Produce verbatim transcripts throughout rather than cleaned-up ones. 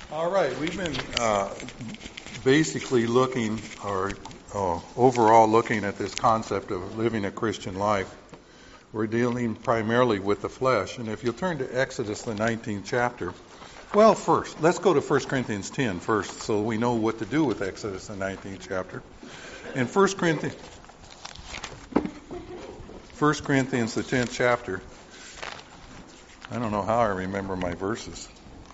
All right, we've been uh, basically looking, or uh, overall looking at this concept of living a Christian life. We're dealing primarily with the flesh. And if you'll turn to Exodus, the nineteenth chapter. Well, first, let's go to First Corinthians ten first, so we know what to do with Exodus, the nineteenth chapter. In First Corinthians, First Corinthians, the tenth chapter, I don't know how I remember my verses.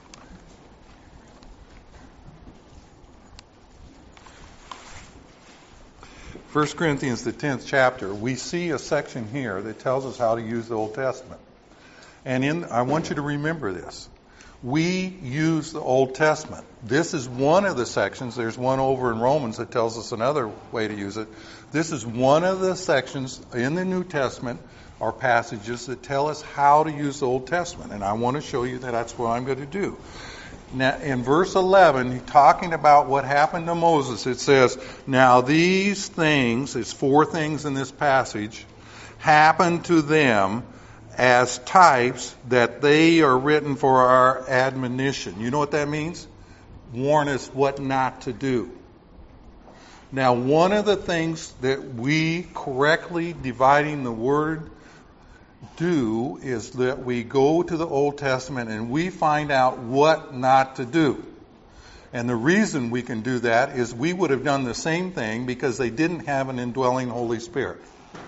First Corinthians, the tenth chapter, we see a section here that tells us how to use the Old Testament. And in, I want you to remember this. We use the Old Testament. This is one of the sections. There's one over in Romans that tells us another way to use it. This is one of the sections in the New Testament or passages that tell us how to use the Old Testament. And I want to show you that that's what I'm going to do. Now, in verse eleven, talking about what happened to Moses, it says, now these things, there's four things in this passage, happened to them as types that they are written for our admonition. You know what that means? Warn us what not to do. Now, one of the things that we, correctly dividing the word, do is that we go to the Old Testament and we find out what not to do. And the reason we can do that is we would have done the same thing because they didn't have an indwelling Holy Spirit.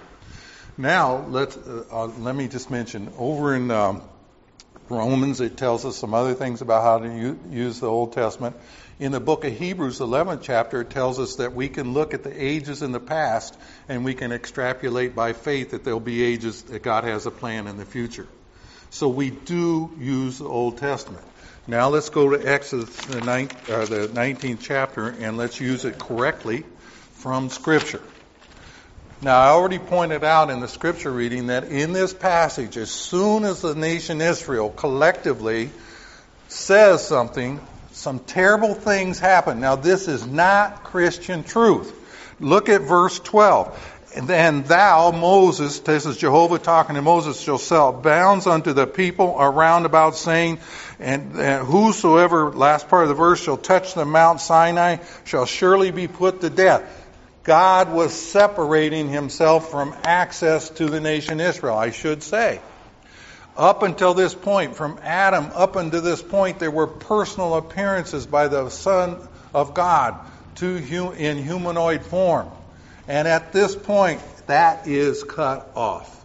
Now, let's, uh, uh, let me just mention, over in um, Romans, it tells us some other things about how to u- use the Old Testament. In the book of Hebrews, the eleventh chapter, it tells us that we can look at the ages in the past and we can extrapolate by faith that there'll be ages that God has a plan in the future. So we do use the Old Testament. Now let's go to Exodus, the, ninth, uh, the nineteenth chapter, and let's use it correctly from Scripture. Now, I already pointed out in the Scripture reading that in this passage, as soon as the nation Israel collectively says something, some terrible things happen. Now, this is not Christian truth. Look at verse twelve. And then thou, Moses, this is Jehovah talking to Moses, shall set bounds unto the people around about, saying, and, and whosoever, last part of the verse, shall touch the Mount Sinai shall surely be put to death. God was separating himself from access to the nation Israel, I should say. Up until this point, from Adam up until this point, there were personal appearances by the Son of God to hum- in humanoid form. And at this point, that is cut off.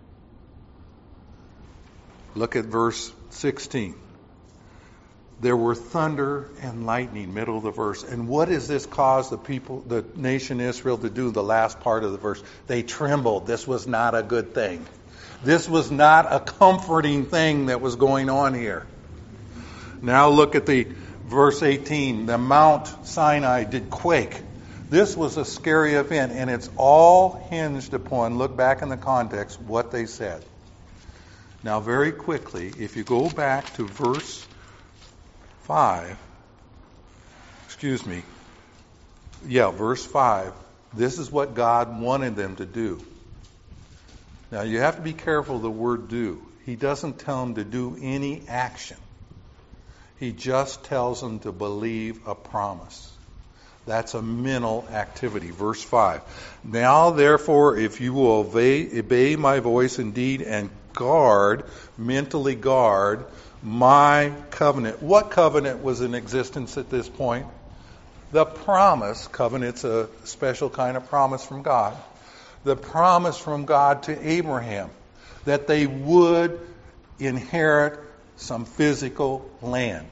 Look at verse sixteen. There were thunder and lightning, middle of the verse. And what does this cause the people, the nation Israel to do, the last part of the verse? They trembled. This was not a good thing. This was not a comforting thing that was going on here. Now look at the verse eighteen. The Mount Sinai did quake. This was a scary event, and it's all hinged upon, look back in the context, what they said. Now very quickly, if you go back to verse five, excuse me, yeah, verse five, this is what God wanted them to do. Now, you have to be careful of the word do. He doesn't tell them to do any action. He just tells them to believe a promise. That's a mental activity. Verse five. Now, therefore, if you will obey, obey my voice indeed and guard, mentally guard, my covenant. What covenant was in existence at this point? The promise. Covenant's a special kind of promise from God. The promise from God to Abraham that they would inherit some physical land.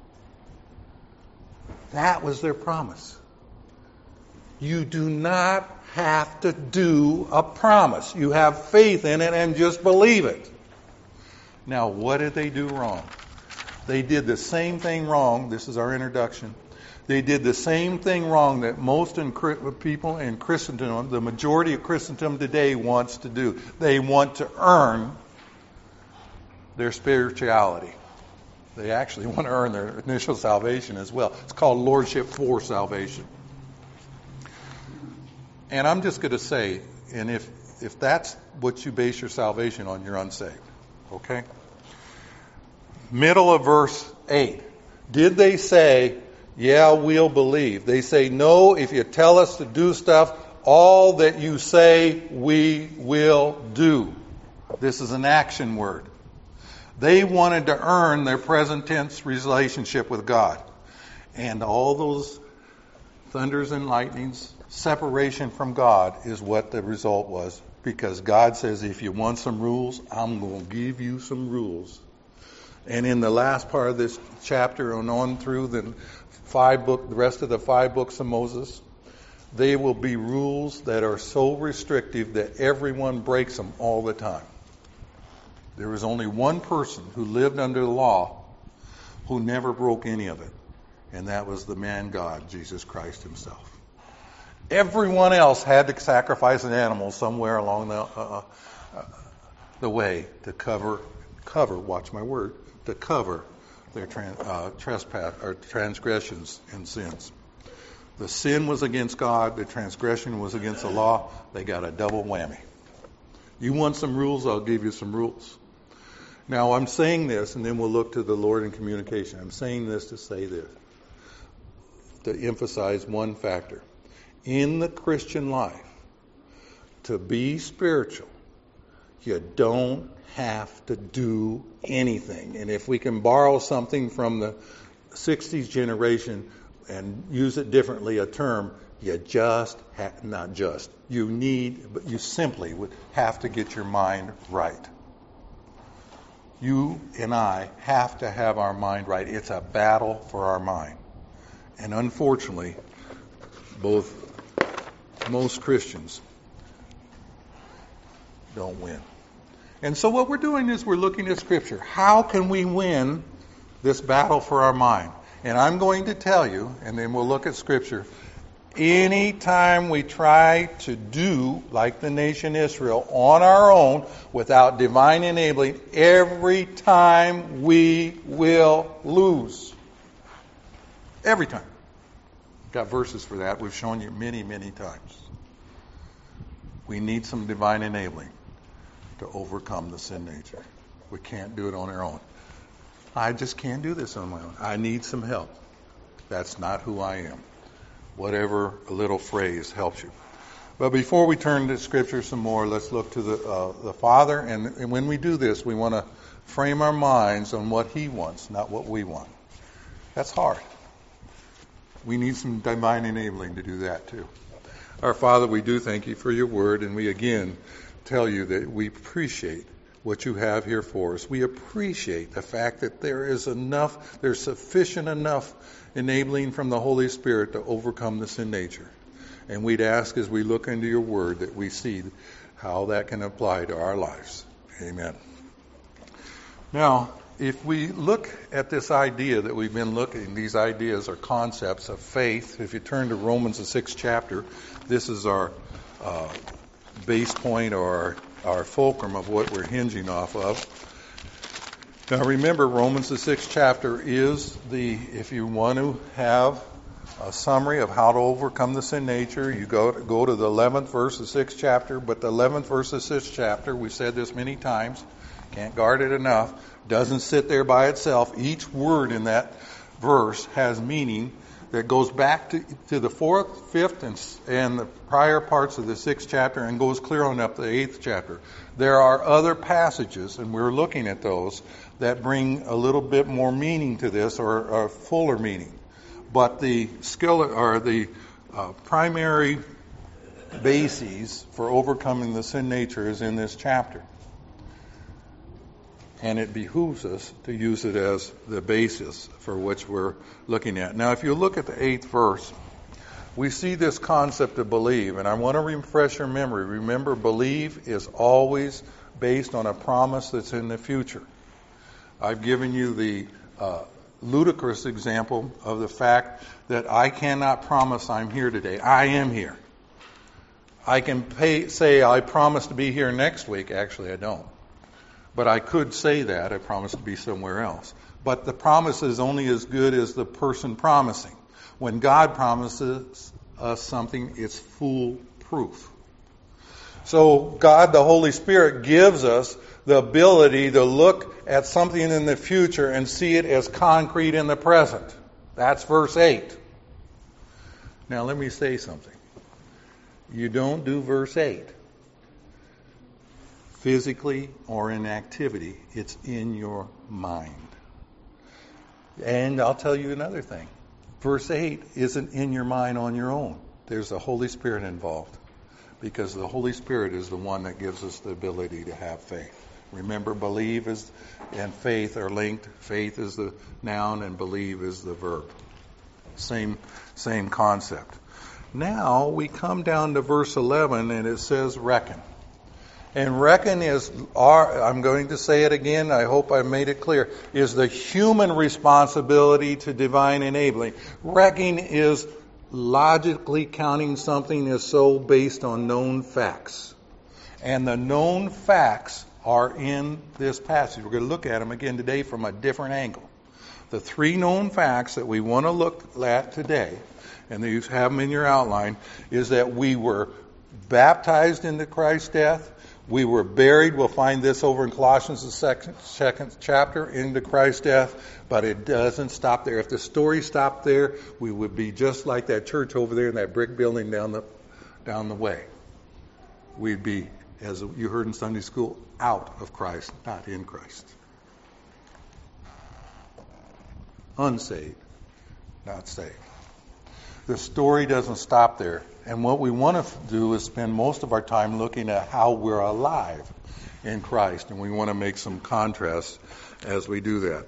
That was their promise. You do not have to do a promise. You have faith in it and just believe it. Now, what did they do wrong? They did the same thing wrong. This is our introduction. They did the same thing wrong that most in, people in Christendom, the majority of Christendom today wants to do. They want to earn their spirituality. They actually want to earn their initial salvation as well. It's called lordship for salvation. And I'm just going to say, and if, if that's what you base your salvation on, you're unsaved. Okay? Middle of verse eight. Did they say, yeah, we'll believe? They say, no, if you tell us to do stuff, all that you say, we will do. This is an action word. They wanted to earn their present tense relationship with God. And all those thunders and lightnings, separation from God is what the result was. Because God says, if you want some rules, I'm going to give you some rules. And in the last part of this chapter and on through the five book, the rest of the five books of Moses, they will be rules that are so restrictive that everyone breaks them all the time. There was only one person who lived under the law who never broke any of it. And that was the man God, Jesus Christ himself. Everyone else had to sacrifice an animal somewhere along the uh, uh, the way to cover, cover, watch my word, to cover their trans, uh, trespass or transgressions and sins. The sin was against God, the transgression was against the law. They got a double whammy. You want some rules, I'll give you some rules. Now, I'm saying this, and then we'll look to the Lord in communication. I'm saying this to say this, to emphasize one factor. In the Christian life, to be spiritual, you don't have to do anything. And if we can borrow something from the sixties generation and use it differently, a term, you just, ha- not just, you need, but you simply would have to get your mind right. You and I have to have our mind right. It's a battle for our mind. And unfortunately, both most Christians don't win. And so what we're doing is we're looking at Scripture. How can we win this battle for our mind? And I'm going to tell you, and then we'll look at Scripture, anytime we try to do like the nation Israel on our own without divine enabling, every time we will lose. Every time. Got verses for that. We've shown you many, many times. We need some divine enabling to overcome the sin nature. We can't do it on our own. I just can't do this on my own. I need some help. That's not who I am. Whatever a little phrase helps you. But before we turn to Scripture some more, let's look to the uh, the Father. And, and when we do this, we want to frame our minds on what He wants, not what we want. That's hard. We need some divine enabling to do that too. Our Father, we do thank you for your word, and we again tell you that we appreciate what you have here for us. We appreciate the fact that there is enough, there's sufficient enough enabling from the Holy Spirit to overcome the sin nature. And we'd ask as we look into your word that we see how that can apply to our lives. Amen. Now, if we look at this idea that we've been looking, these ideas are concepts of faith. If you turn to Romans, the sixth chapter, this is our uh, base point or our, our fulcrum of what we're hinging off of. Now remember, Romans, the sixth chapter is the, if you want to have a summary of how to overcome the sin nature, you go to, go to the eleventh verse of the sixth chapter. But the eleventh verse of the sixth chapter, we've said this many times, can't guard it enough, doesn't sit there by itself. Each word in that verse has meaning that goes back to, to the fourth, fifth, and, and the prior parts of the sixth chapter and goes clear on up to the eighth chapter. There are other passages, and we're looking at those, that bring a little bit more meaning to this or, or fuller meaning. But the skill or the uh, primary bases for overcoming the sin nature is in this chapter. And it behooves us to use it as the basis for which we're looking at. Now, if you look at the eighth verse, we see this concept of believe. And I want to refresh your memory. Remember, believe is always based on a promise that's in the future. I've given you the uh, ludicrous example of the fact that I cannot promise I'm here today. I am here. I can pay, say I promise to be here next week. Actually, I don't. But I could say that. I promise to be somewhere else. But the promise is only as good as the person promising. When God promises us something, it's foolproof. So God, the Holy Spirit, gives us the ability to look at something in the future and see it as concrete in the present. That's verse eight. Now let me say something. You don't do verse eight physically or in activity. It's in your mind. And I'll tell you another thing. Verse eight isn't in your mind on your own. There's the Holy Spirit involved. Because the Holy Spirit is the one that gives us the ability to have faith. Remember, believe is and faith are linked. Faith is the noun and believe is the verb. Same, same concept. Now we come down to verse eleven and it says reckon. And reckon is, our, I'm going to say it again, I hope I made it clear, is the human responsibility to divine enabling. Reckon is logically counting something as so based on known facts. And the known facts are in this passage. We're going to look at them again today from a different angle. The three known facts that we want to look at today, and you have them in your outline, is that we were baptized into Christ's death. We were buried. We'll find this over in Colossians, the second, second chapter, into Christ's death. But it doesn't stop there. If the story stopped there, we would be just like that church over there in that brick building down the down the way. We'd be, as you heard in Sunday school, out of Christ, not in Christ. Unsaved, not saved. The story doesn't stop there. And what we want to do is spend most of our time looking at how we're alive in Christ. And we want to make some contrasts as we do that.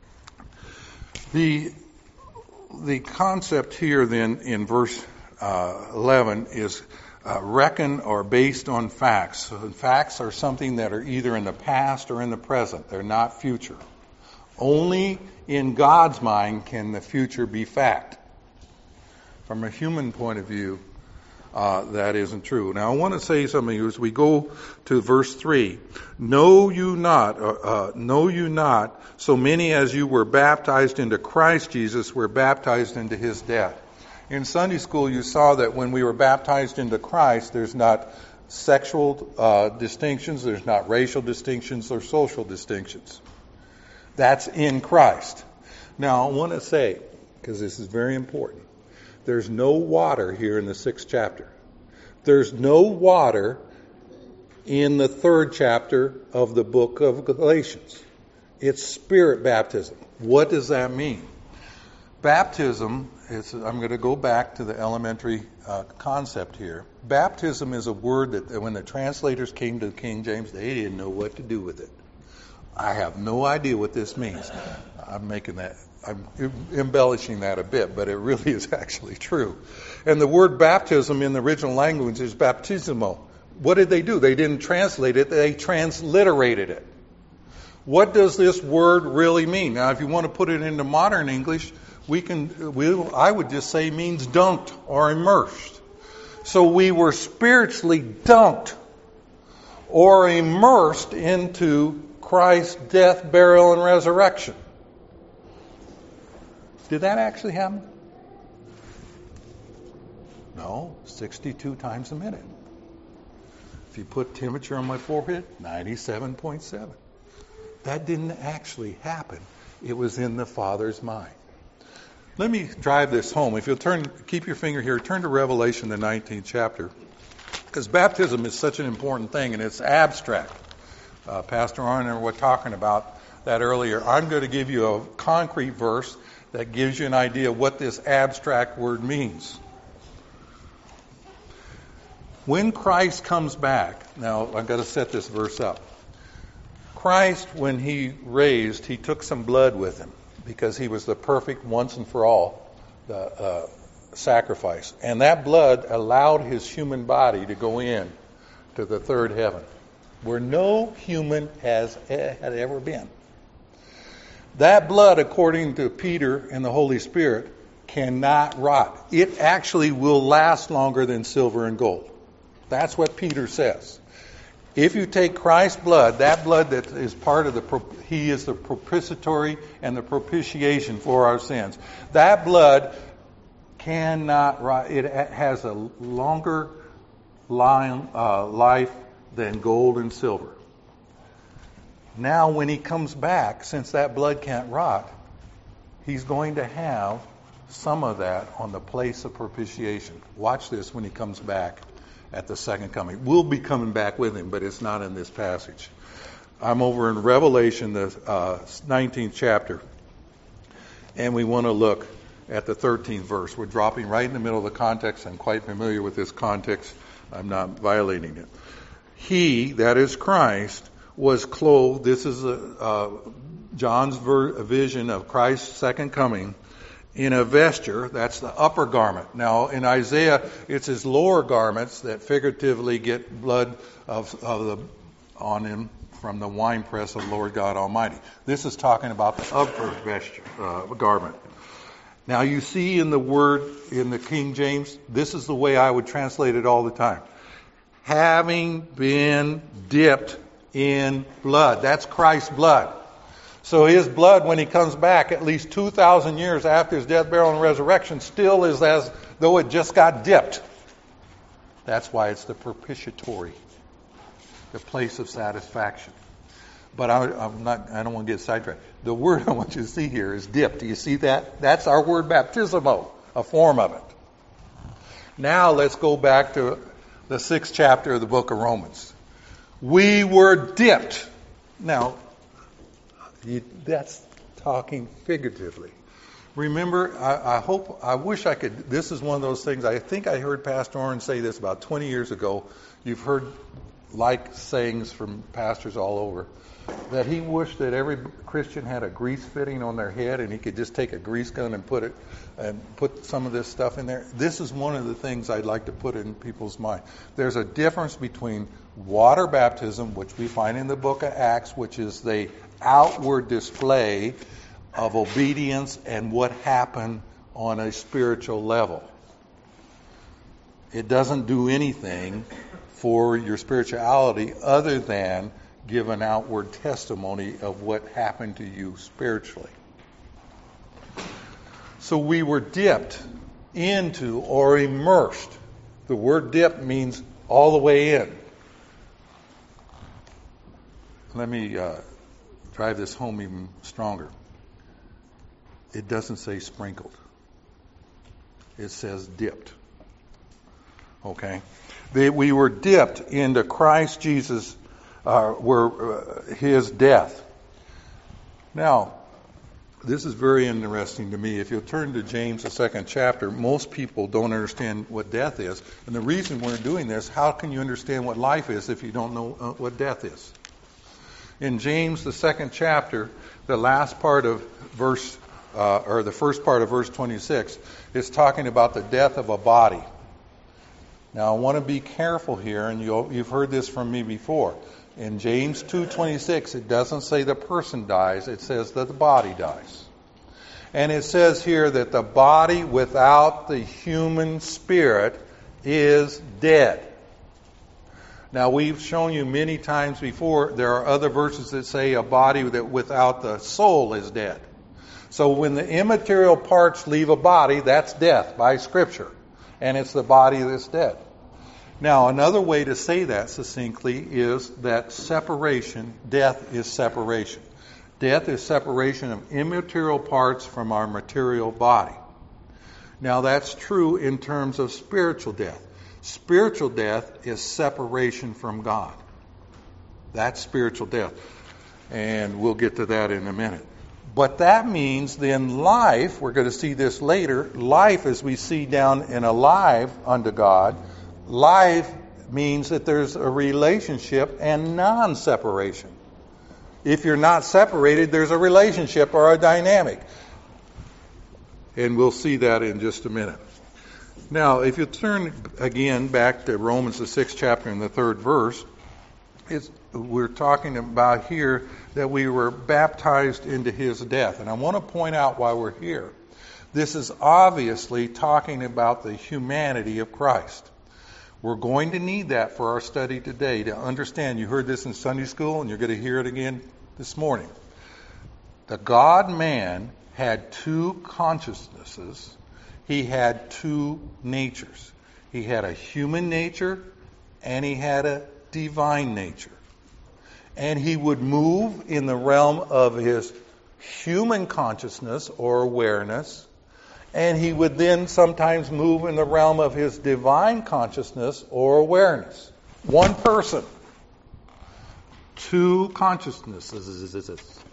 The, the concept here then in verse uh, eleven is uh, reckon or based on facts. So facts are something that are either in the past or in the present. They're not future. Only in God's mind can the future be fact. From a human point of view, uh, that isn't true. Now, I want to say something as we go to verse three. Know you not, uh, uh, know you not, so many as you were baptized into Christ Jesus were baptized into his death. In Sunday school, you saw that when we were baptized into Christ, there's not sexual uh, distinctions, there's not racial distinctions or social distinctions. That's in Christ. Now, I want to say, because this is very important, there's no water here in the sixth chapter. There's no water in the third chapter of the book of Galatians. It's spirit baptism. What does that mean? Baptism, is, I'm going to go back to the elementary uh, concept here. Baptism is a word that when the translators came to King James, they didn't know what to do with it. I have no idea what this means. I'm making that, I'm embellishing that a bit, but it really is actually true. And the word baptism in the original language is baptismo. What did they do? They didn't translate it, they transliterated it. What does this word really mean? Now, if you want to put it into modern English, we can. We, I would just say means dunked or immersed. So we were spiritually dunked or immersed into Christ's death, burial, and resurrection. Did that actually happen? No, sixty-two times a minute. If you put temperature on my forehead, ninety-seven point seven. That didn't actually happen. It was in the Father's mind. Let me drive this home. If you'll turn, keep your finger here, turn to Revelation, the nineteenth chapter. Because baptism is such an important thing, and it's abstract. Uh, Pastor Arner was talking about that earlier. I'm going to give you a concrete verse that gives you an idea of what this abstract word means. When Christ comes back, now I've got to set this verse up. Christ, when he raised, he took some blood with him because he was the perfect once and for all the, uh, sacrifice. And that blood allowed his human body to go in to the third heaven, where no human has had ever been. That blood, according to Peter and the Holy Spirit, cannot rot. It actually will last longer than silver and gold. That's what Peter says. If you take Christ's blood, that blood that is part of the, he is the propitiatory and the propitiation for our sins. That blood cannot rot. It has a longer line, uh, life than gold and silver. Now when he comes back, since that blood can't rot, he's going to have some of that on the place of propitiation. Watch this when he comes back at the second coming. We'll be coming back with him, but it's not in this passage. I'm over in Revelation, the uh, nineteenth chapter, and we want to look at the thirteenth verse. We're dropping right in the middle of the context. I'm quite familiar with this context. I'm not violating it. He, that is Christ, was clothed. This is a, uh, John's ver- vision of Christ's second coming, in a vesture. That's the upper garment. Now, in Isaiah, it's his lower garments that figuratively get blood of, of the on him from the winepress of Lord God Almighty. This is talking about the upper vesture, uh, garment. Now, you see in the word in the King James, this is the way I would translate it all the time. Having been dipped in blood. That's Christ's blood. So his blood, when he comes back, at least two thousand years after his death, burial, and resurrection, still is as though it just got dipped. That's why it's the propitiatory, the place of satisfaction. But I, I'm not. I don't want to get sidetracked. The word I want you to see here is dipped. Do you see that? That's our word baptismo, a form of it. Now let's go back to the sixth chapter of the book of Romans. We were dipped. Now, you, that's talking figuratively. Remember, I, I hope, I wish I could, this is one of those things, I think I heard Pastor Oren say this about twenty years ago. You've heard like sayings from pastors all over, that he wished that every Christian had a grease fitting on their head and he could just take a grease gun and put it, and put some of this stuff in there. This is one of the things I'd like to put in people's mind. There's a difference between water baptism, which we find in the book of Acts, which is the outward display of obedience and what happened on a spiritual level. It doesn't do anything for your spirituality other than give an outward testimony of what happened to you spiritually. So we were dipped into or immersed. The word dip means all the way in. Let me uh, drive this home even stronger. It doesn't say sprinkled. It says dipped. Okay? They, we were dipped into Christ Jesus, uh, were uh, his death. Now, this is very interesting to me. If you'll turn to James, the second chapter, most people don't understand what death is. And the reason we're doing this, how can you understand what life is if you don't know uh, what death is? In James, the second chapter, the last part of verse, uh, or the first part of verse twenty-six, is talking about the death of a body. Now, I want to be careful here, and you'll, you've heard this from me before. In James two twenty-six, it doesn't say the person dies, it says that the body dies. And it says here that the body without the human spirit is dead. Now, we've shown you many times before, there are other verses that say a body that without the soul is dead. So when the immaterial parts leave a body, that's death by Scripture. And it's the body that's dead. Now, another way to say that succinctly is that separation, death is separation. Death is separation of immaterial parts from our material body. Now, that's true in terms of spiritual death. Spiritual death is separation from God. That's spiritual death. And we'll get to that in a minute. But that means then life, we're going to see this later, life as we see down in alive unto God, life means that there's a relationship and non-separation. If you're not separated, there's a relationship or a dynamic. And we'll see that in just a minute. Now, if you turn again back to Romans, the sixth chapter and the third verse, it's, we're talking about here that we were baptized into his death. And I want to point out why we're here. This is obviously talking about the humanity of Christ. We're going to need that for our study today to understand. You heard this in Sunday school, and you're going to hear it again this morning. The God-man had two consciousnesses. He had two natures. He had a human nature, and he had a divine nature. and he would move in the realm of his human consciousness or awareness, and he would then sometimes move in the realm of his divine consciousness or awareness. One person, two consciousnesses.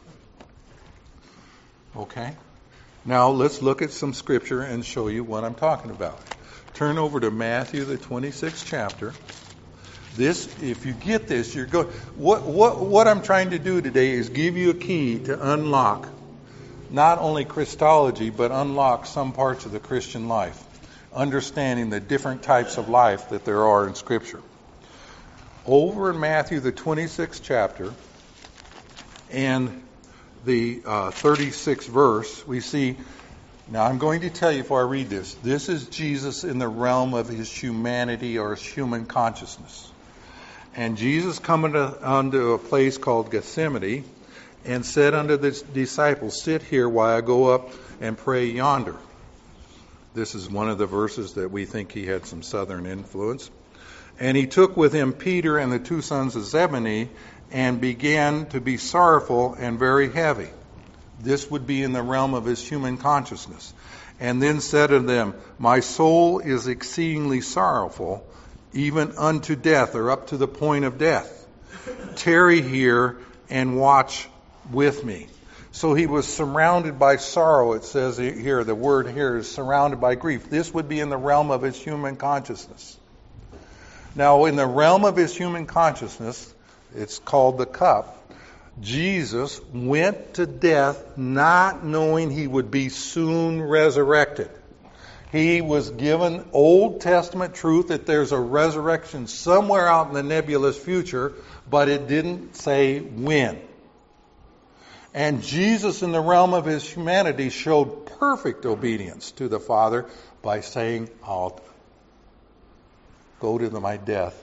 Okay? Now let's look at some scripture and show you what I'm talking about. Turn over to Matthew, the twenty-sixth chapter. This, if you get this, you're going. What what what I'm trying to do today is give you a key to unlock not only Christology, but unlock some parts of the Christian life, understanding the different types of life that there are in Scripture. Over in Matthew, the twenty-sixth chapter, and the uh, thirty-sixth verse, we see. Now, I'm going to tell you before I read this. This is Jesus in the realm of his humanity or his human consciousness. And Jesus coming to, unto a place called Gethsemane, and said unto the disciples, sit here while I go up and pray yonder. This is one of the verses that we think he had some southern influence. And he took with him Peter and the two sons of Zebedee, and began to be sorrowful and very heavy. This would be in the realm of his human consciousness. And then said unto them, my soul is exceedingly sorrowful, even unto death, or up to the point of death. Tarry here and watch with me. So he was surrounded by sorrow, it says here. The word here is surrounded by grief. This would be in the realm of his human consciousness. Now, in the realm of his human consciousness, it's called the cup. Jesus went to death not knowing he would be soon resurrected. He was given Old Testament truth that there's a resurrection somewhere out in the nebulous future, but it didn't say when. And Jesus, in the realm of his humanity, showed perfect obedience to the Father by saying, I'll go to my death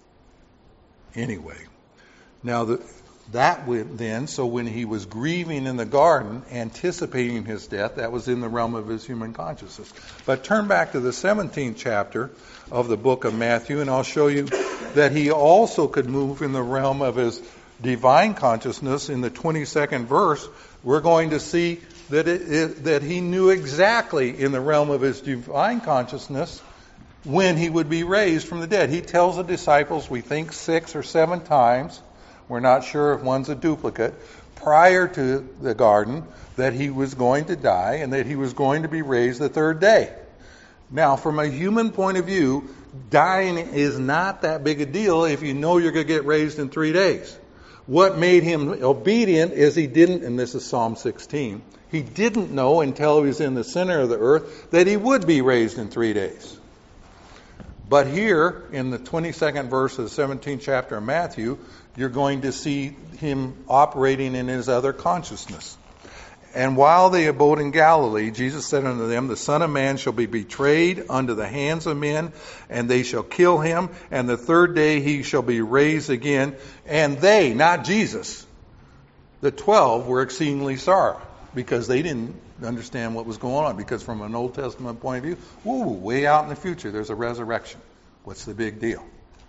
anyway. Now, the, that went then, so when he was grieving in the garden, anticipating his death, that was in the realm of his human consciousness. But turn back to the seventeenth chapter of the book of Matthew, and I'll show you that he also could move in the realm of his divine consciousness. In the twenty-second verse, we're going to see that it, it, that he knew exactly in the realm of his divine consciousness when he would be raised from the dead. He tells the disciples, we think six or seven times, we're not sure if one's a duplicate, prior to the garden, that he was going to die and that he was going to be raised the third day. Now, from a human point of view, dying is not that big a deal if you know you're going to get raised in three days. What made him obedient is he didn't, and this is Psalm sixteen, he didn't know until he was in the center of the earth that he would be raised in three days. But here, in the twenty-second verse of the seventeenth chapter of Matthew, you're going to see him operating in his other consciousness. And while they abode in Galilee, Jesus said unto them, the Son of Man shall be betrayed unto the hands of men, and they shall kill him, and the third day he shall be raised again. And they, not Jesus, the twelve, were exceedingly sorry, because they didn't understand what was going on. Because from an Old Testament point of view, woo, way out in the future, there's a resurrection. What's the big deal?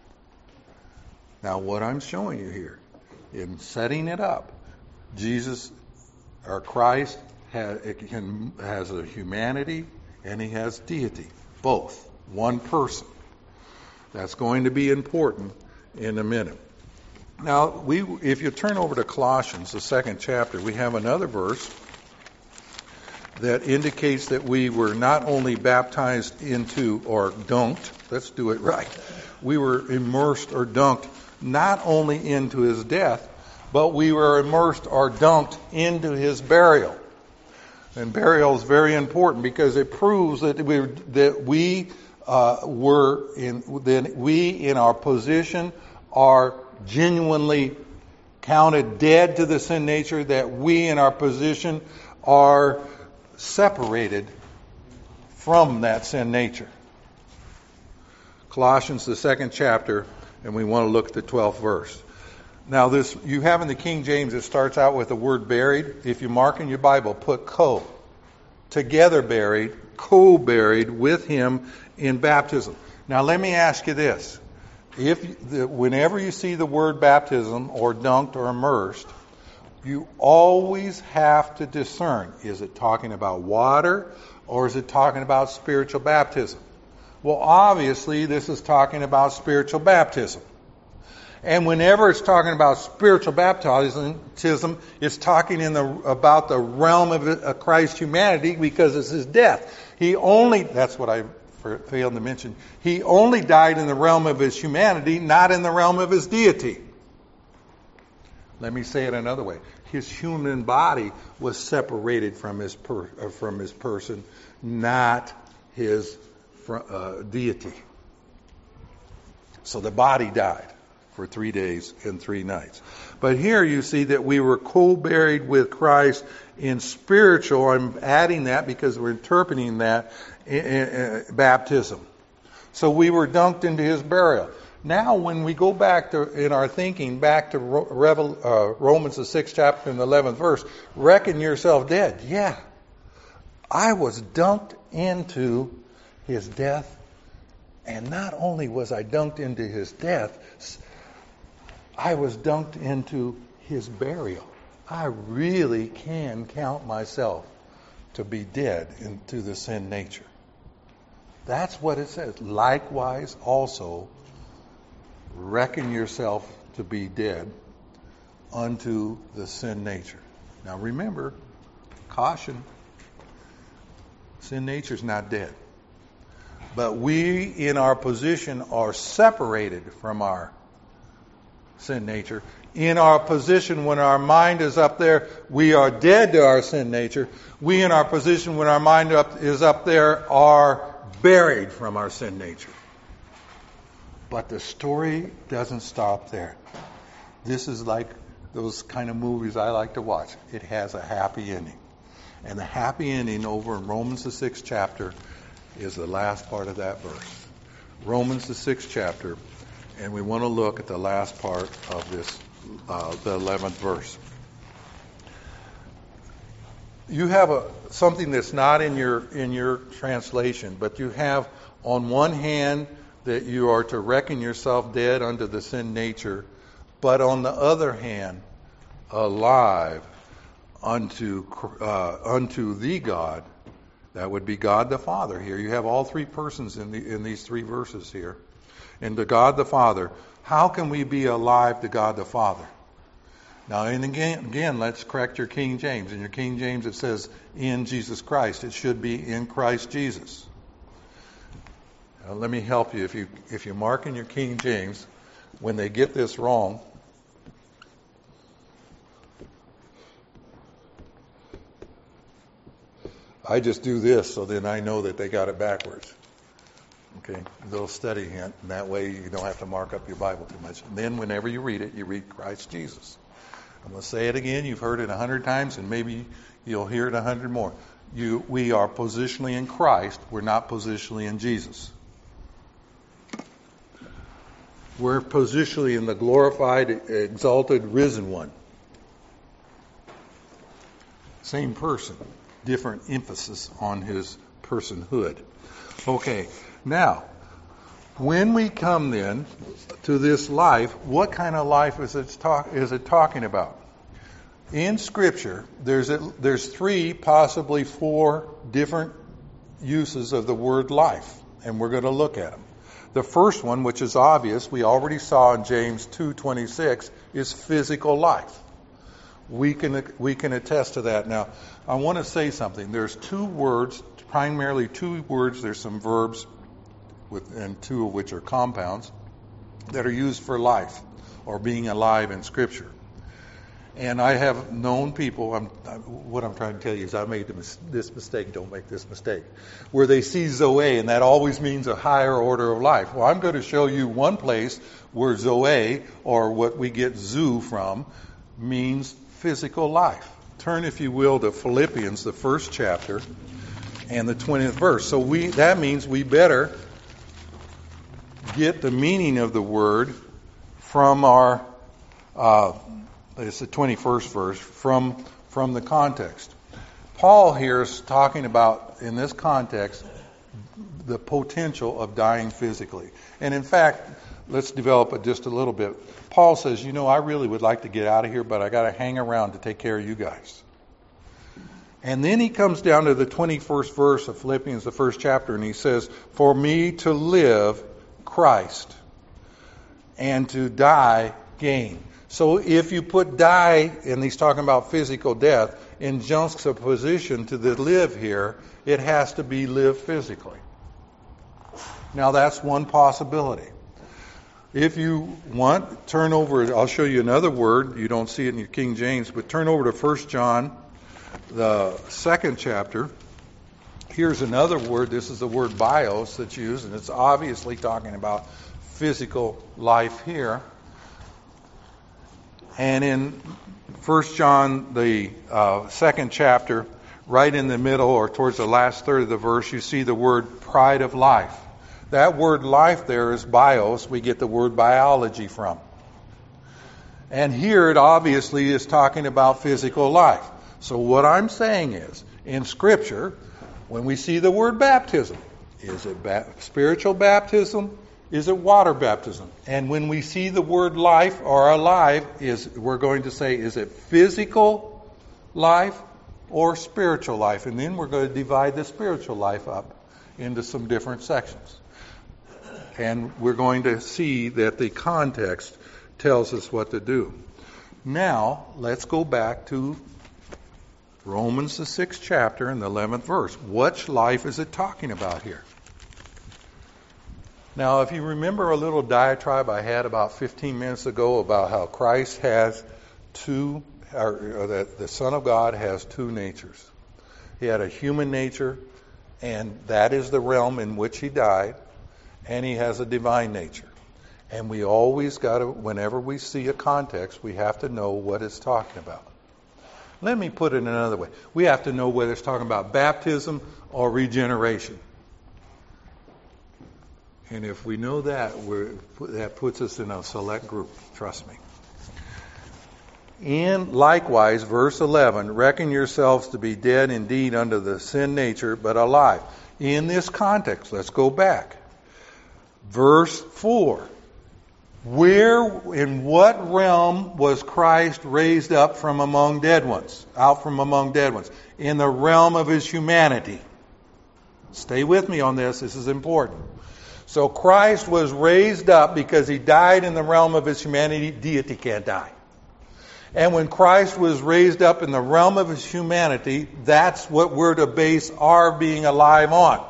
Now, what I'm showing you here, in setting it up, Jesus, or Christ, has, has a humanity and he has deity. Both. One person. That's going to be important in a minute. Now, we, if you turn over to Colossians, the second chapter, we have another verse that indicates that we were not only baptized into, or dunked, let's do it right, we were immersed or dunked not only into his death, but we were immersed or dunked into his burial. And burial is very important because it proves that we that we uh, were in that we in our position are genuinely counted dead to the sin nature, that we in our position are separated from that sin nature. Colossians, the second chapter, and we want to look at the twelfth verse. Now, this you have in the King James, it starts out with the word buried. If you mark in your Bible, put co. Together buried, co-buried with him in baptism. Now, let me ask you this. if the, whenever you see the word baptism or dunked or immersed, you always have to discern, is it talking about water or is it talking about spiritual baptism? Well, obviously, this is talking about spiritual baptism. And whenever it's talking about spiritual baptism, it's talking in the, about the realm of Christ's humanity because it's his death. He only, that's what I failed to mention, he only died in the realm of his humanity, not in the realm of his deity. Let me say it another way. His human body was separated from his per, uh, from his person, not his uh, deity. So the body died for three days and three nights. But here you see that we were co-buried with Christ in spiritual, I'm adding that because we're interpreting that, in, in, in baptism. So we were dunked into his burial. Now, when we go back to, in our thinking, back to Revel, uh, Romans the sixth chapter and the eleventh verse, reckon yourself dead. Yeah, I was dunked into his death, and not only was I dunked into his death, I was dunked into his burial. I really can count myself to be dead into the sin nature. That's what it says. Likewise, also, reckon yourself to be dead unto the sin nature. Now remember, caution, sin nature is not dead. But we in our position are separated from our sin nature. In our position when our mind is up there, we are dead to our sin nature. We in our position when our mind up is up there are buried from our sin nature. But the story doesn't stop there. This is like those kind of movies I like to watch. It has a happy ending. And the happy ending over in Romans the sixth chapter is the last part of that verse. Romans the sixth chapter, and we want to look at the last part of this, uh, the eleventh verse. You have a something that's not in your in your translation, but you have on one hand that you are to reckon yourself dead unto the sin nature, but on the other hand, alive unto uh, unto the God. That would be God the Father here. You have all three persons in the in these three verses here. And to God the Father, how can we be alive to God the Father? Now, and again, again, let's correct your King James. In your King James, it says in Jesus Christ. It should be in Christ Jesus. Now, let me help you. If you if you mark in your King James, when they get this wrong, I just do this so then I know that they got it backwards. Okay, a little study hint, and that way you don't have to mark up your Bible too much. And then whenever you read it, you read Christ Jesus. I'm going to say it again. You've heard it a hundred times, and maybe you'll hear it a hundred more. You, we are positionally in Christ. We're not positionally in Jesus. We're positionally in the glorified, exalted, risen one. Same person, different emphasis on his personhood. Okay, now, when we come then to this life, what kind of life is it, talk, is it talking about? In Scripture, there's a, there's three, possibly four different uses of the word life, and we're going to look at them. The first one, which is obvious, we already saw in James two twenty-six, is physical life. We can we can attest to that. Now, I want to say something. There's two words, primarily two words. There's some verbs, with, and two of which are compounds, that are used for life or being alive in Scripture. And I have known people, I'm, I, what I'm trying to tell you is I made this mistake, don't make this mistake, where they see Zoe, and that always means a higher order of life. Well, I'm going to show you one place where Zoe, or what we get zoo from, means physical life. Turn, if you will, to Philippians, the first chapter, and the twentieth verse. So we that means we better get the meaning of the word from our, uh, it's the twenty-first verse, from, from the context. Paul here is talking about, in this context, the potential of dying physically. And in fact, let's develop it just a little bit. Paul says, you know, I really would like to get out of here, but I got to hang around to take care of you guys. And then he comes down to the twenty-first verse of Philippians, the first chapter, and he says, for me to live, Christ, and to die, gain. So if you put die, and he's talking about physical death, in juxtaposition to the live here, it has to be live physically. Now that's one possibility. If you want, turn over, I'll show you another word. You don't see it in your King James, but turn over to First John, the second chapter. Here's another word. This is the word bios that's used, and it's obviously talking about physical life here. And in First John, the uh, second chapter, right in the middle or towards the last third of the verse, you see the word pride of life. That word life there is bios. We get the word biology from. And here it obviously is talking about physical life. So what I'm saying is, in Scripture, when we see the word baptism, is it ba- spiritual baptism? Is it water baptism? And when we see the word life or alive, is we're going to say, is it physical life or spiritual life? And then we're going to divide the spiritual life up into some different sections. And we're going to see that the context tells us what to do. Now, let's go back to Romans, the sixth chapter, and the eleventh verse. Which life is it talking about here? Now, if you remember a little diatribe I had about fifteen minutes ago about how Christ has two, or, or that the Son of God has two natures. He had a human nature, and that is the realm in which he died, and he has a divine nature. And we always got to, whenever we see a context, we have to know what it's talking about. Let me put it another way. We have to know whether it's talking about baptism or regeneration. And if we know that, we're, that puts us in a select group, trust me. And likewise, verse eleven, reckon yourselves to be dead indeed unto the sin nature, but alive. In this context, let's go back. Verse four, where, in what realm was Christ raised up from among dead ones? Out from among dead ones. In the realm of his humanity. Stay with me on this, this is important. So Christ was raised up because he died in the realm of his humanity. Deity can't die. And when Christ was raised up in the realm of his humanity, that's what we're to base our being alive on.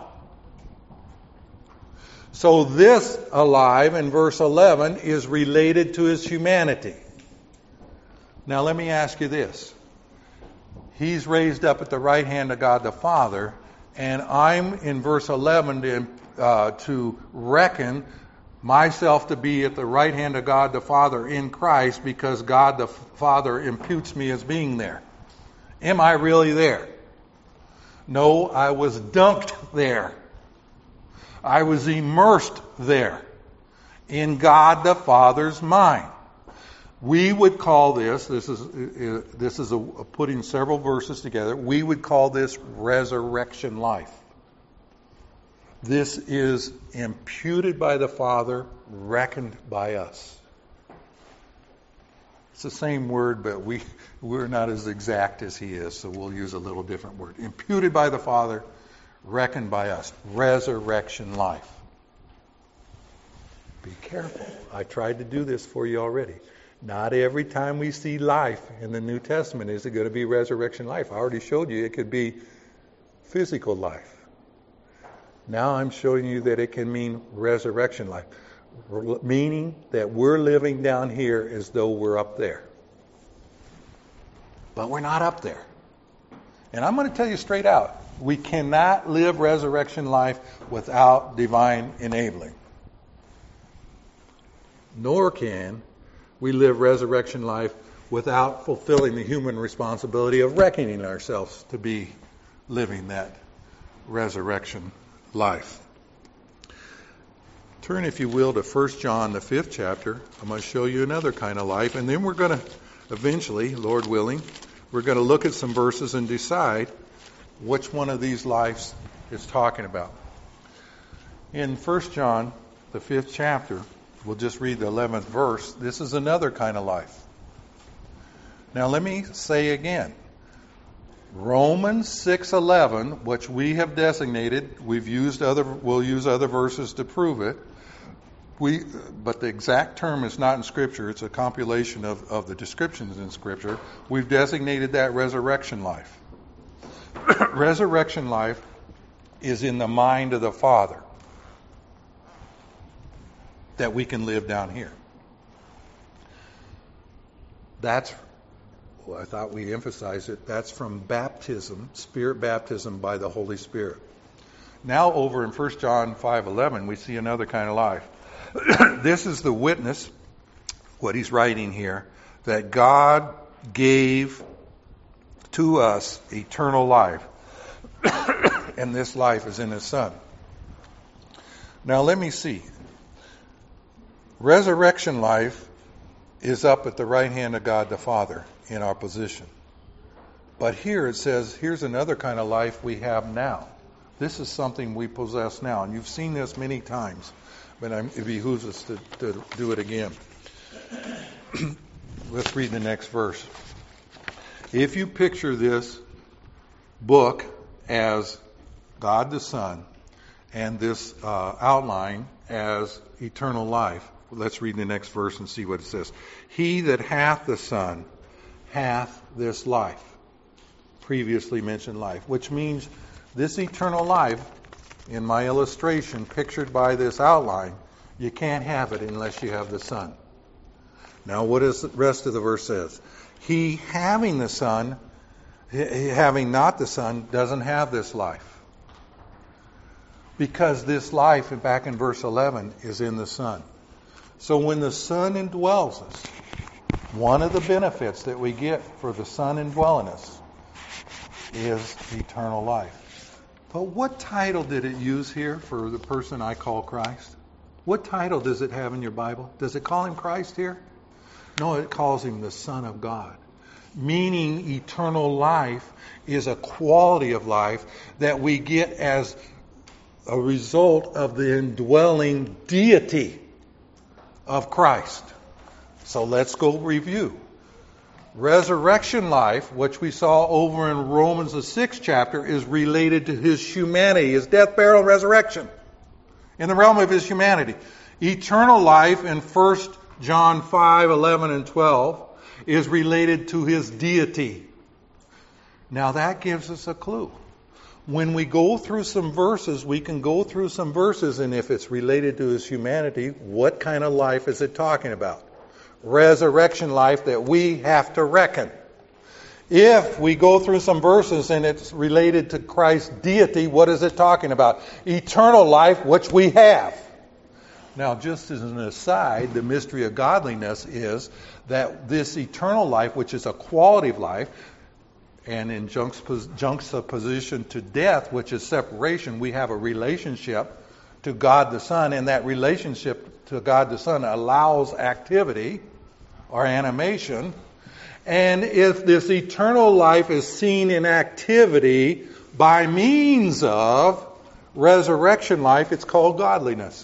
So this alive in verse eleven is related to his humanity. Now let me ask you this. He's raised up at the right hand of God the Father, and I'm in verse eleven to, uh, to reckon myself to be at the right hand of God the Father in Christ because God the Father imputes me as being there. Am I really there? No, I was dunked there. I was immersed there in God the Father's mind. We would call this, this is uh, this is a, a putting several verses together, we would call this resurrection life. This is imputed by the Father, reckoned by us. It's the same word, but we, we're not as exact as he is, so we'll use a little different word. Imputed by the Father, reckoned by us. Resurrection life. Be careful. I tried to do this for you already. Not every time we see life in the New Testament is it going to be resurrection life. I already showed you it could be physical life. Now I'm showing you that it can mean resurrection life. Meaning that we're living down here as though we're up there. But we're not up there. And I'm going to tell you straight out, we cannot live resurrection life without divine enabling. Nor can we live resurrection life without fulfilling the human responsibility of reckoning ourselves to be living that resurrection life. Turn, if you will, to First John, the fifth chapter. I'm going to show you another kind of life, and then we're going to eventually, Lord willing, we're going to look at some verses and decide which one of these lives is talking about. In First John, the fifth chapter, We'll just read the eleventh verse. This is another kind of life. Now let me say again, Romans six eleven, which we have designated, we've used other, we'll use other verses to prove it. We, but the exact term is not in Scripture. It's a compilation of, of the descriptions in Scripture. We've designated that resurrection life. Resurrection life is in the mind of the Father that we can live down here. That's, well, I thought we emphasized it, that's from baptism, Spirit baptism by the Holy Spirit. Now over in First John five eleven, we see another kind of life. This is the witness, what he's writing here, that God gave to us eternal life. And this life is in His Son. Now let me see. Resurrection life is up at the right hand of God the Father in our position. But here it says, here's another kind of life we have now. This is something we possess now. And you've seen this many times, but it behooves us to, to do it again. Let's read the next verse. If you picture this book as God the Son and this uh, outline as eternal life, let's read the next verse and see what it says. He that hath the Son hath this life. Previously mentioned life, which means this eternal life, in my illustration, pictured by this outline, you can't have it unless you have the Son. Now, what does the rest of the verse says? He having the Son, having not the Son, doesn't have this life. Because this life, back in verse eleven, is in the Son. So when the Son indwells us, one of the benefits that we get for the Son indwelling us is eternal life. But what title did it use here for the person I call Christ? What title does it have in your Bible? Does it call Him Christ here? No, it calls Him the Son of God. Meaning eternal life is a quality of life that we get as a result of the indwelling deity of Christ. So let's go review. Resurrection life, which we saw over in Romans the sixth chapter, is related to His humanity, His death, burial, and resurrection. In the realm of His humanity. Eternal life in First John five, eleven, and twelve is related to His deity. Now that gives us a clue. When we go through some verses, we can go through some verses, and if it's related to His humanity, what kind of life is it talking about? Resurrection life that we have to reckon. If we go through some verses and it's related to Christ's deity, what is it talking about? Eternal life, which we have. Now, just as an aside, the mystery of godliness is that this eternal life, which is a quality of life, and in juxtaposition to death, which is separation, we have a relationship to God the Son, and that relationship to God the Son allows activity or animation. And if this eternal life is seen in activity by means of resurrection life, it's called godliness.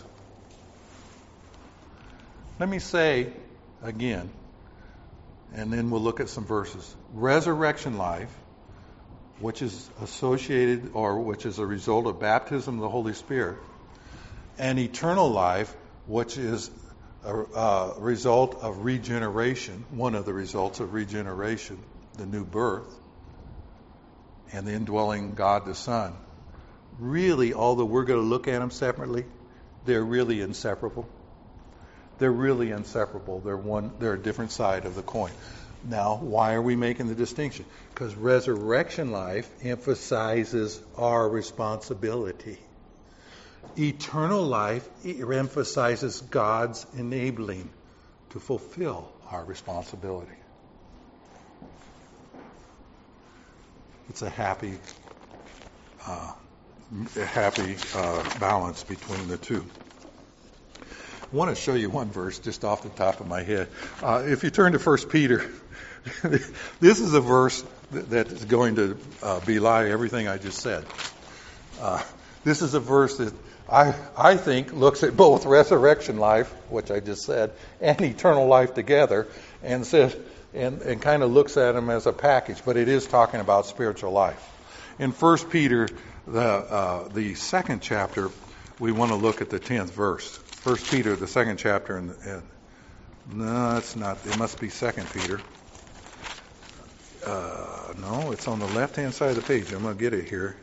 Let me say again, and then we'll look at some verses. Resurrection life, which is associated or which is a result of baptism of the Holy Spirit, and eternal life, which is a, a result of regeneration, one of the results of regeneration, the new birth, and the indwelling God the Son. Really, although we're going to look at them separately, they're really inseparable. They're really inseparable. They're one. They're a different side of the coin. Now, why are we making the distinction? Because resurrection life emphasizes our responsibility. Eternal life emphasizes God's enabling to fulfill our responsibility. It's a happy, uh, a happy uh, balance between the two. I want to show you one verse just off the top of my head. Uh, if you turn to First Peter, this is a verse that is going to uh, belie everything I just said. Uh, This is a verse that I, I think looks at both resurrection life, which I just said, and eternal life together, and says, and, and kind of looks at them as a package. But it is talking about spiritual life. In First Peter, the uh, the second chapter, we want to look at the tenth verse. First Peter, the second chapter, and, and no, it's not. It must be Second Peter. Uh, no, it's on the left-hand side of the page. I'm going to get it here.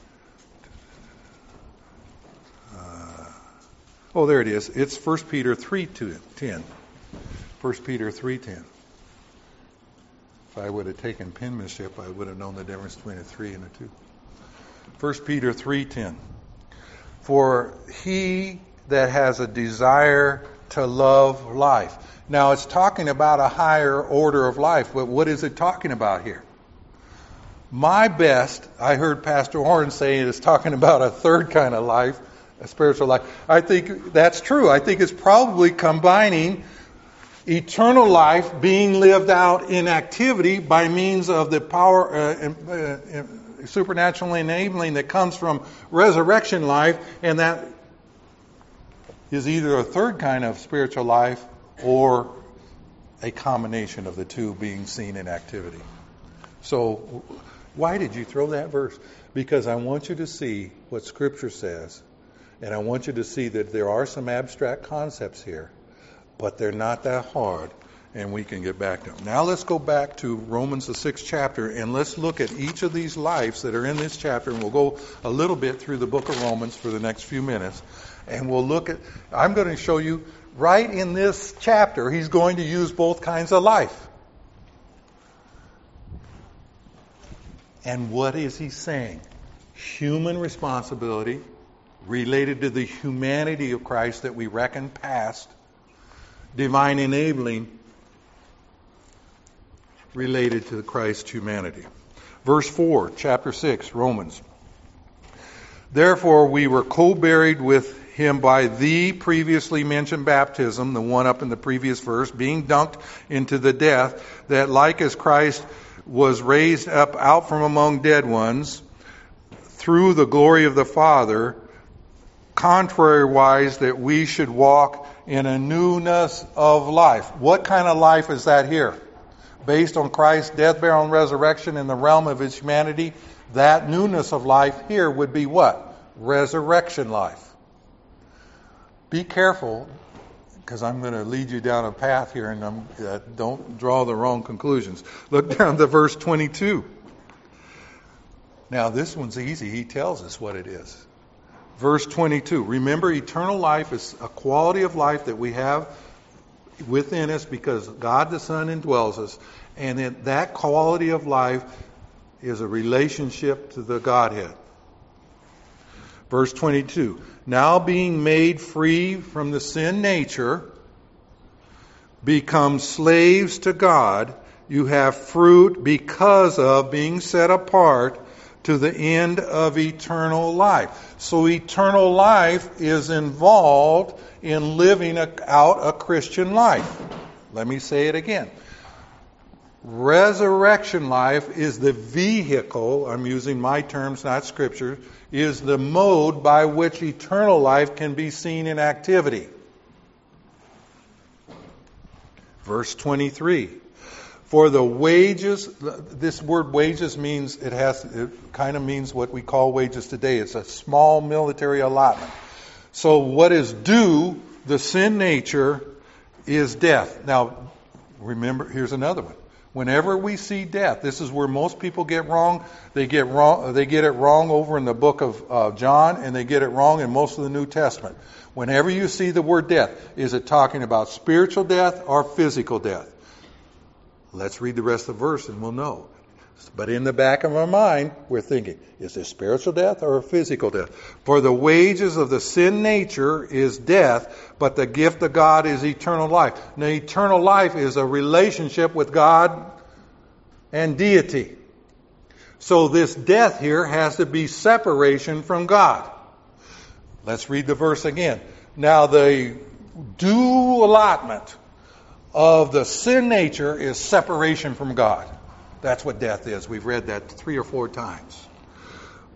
Uh, oh, there it is. It's First Peter three ten. First Peter three ten. If I would have taken penmanship, I would have known the difference between a three and a two. First Peter three ten. For he that has a desire to love life. Now, it's talking about a higher order of life, but what is it talking about here? My best, I heard Pastor Horn say it is talking about a third kind of life, a spiritual life. I think that's true. I think it's probably combining eternal life being lived out in activity by means of the power, uh, uh, supernatural enabling that comes from resurrection life, and that is either a third kind of spiritual life or a combination of the two being seen in activity. So, why did you throw that verse? Because I want you to see what Scripture says, and I want you to see that there are some abstract concepts here, but they're not that hard, and we can get back to them. Now let's go back to Romans, the sixth chapter, and let's look at each of these lives that are in this chapter, and we'll go a little bit through the book of Romans for the next few minutes, and we'll look at, I'm going to show you, right in this chapter, he's going to use both kinds of life. And what is he saying? Human responsibility related to the humanity of Christ that we reckon past, divine enabling related to Christ's humanity. Verse four, chapter six, Romans. Therefore we were co-buried with him by the previously mentioned baptism, the one up in the previous verse, being dunked into the death, that like as Christ was raised up out from among dead ones through the glory of the Father, contrariwise that we should walk in a newness of life. What kind of life is that here? Based on Christ's death, burial, and resurrection in the realm of his humanity, that newness of life here would be what? Resurrection life. Be careful, because I'm going to lead you down a path here, and I'm, uh, don't draw the wrong conclusions. Look down to verse twenty-two. Now, this one's easy. He tells us what it is. Verse twenty-two. Remember, eternal life is a quality of life that we have within us because God the Son indwells us. And that, that quality of life is a relationship to the Godhead. Verse twenty-two. Now being made free from the sin nature, become slaves to God, you have fruit because of being set apart to the end of eternal life. So eternal life is involved in living out a Christian life. Let me say it again. Resurrection life is the vehicle, I'm using my terms, not Scripture, is the mode by which eternal life can be seen in activity. Verse twenty-three. For the wages, this word wages means, it has, it kind of means what we call wages today. It's a small military allotment. So what is due, the sin nature, is death. Now, remember, here's another one. Whenever we see death, this is where most people get wrong. They get wrong. They get it wrong over in the book of uh, John, and they get it wrong in most of the New Testament. Whenever you see the word death, is it talking about spiritual death or physical death? Let's read the rest of the verse, and we'll know. But in the back of our mind, we're thinking, is this spiritual death or a physical death? For the wages of the sin nature is death, but the gift of God is eternal life. Now, eternal life is a relationship with God and deity. So this death here has to be separation from God. Let's read the verse again. Now, the due allotment of the sin nature is separation from God. That's what death is. We've read that three or four times.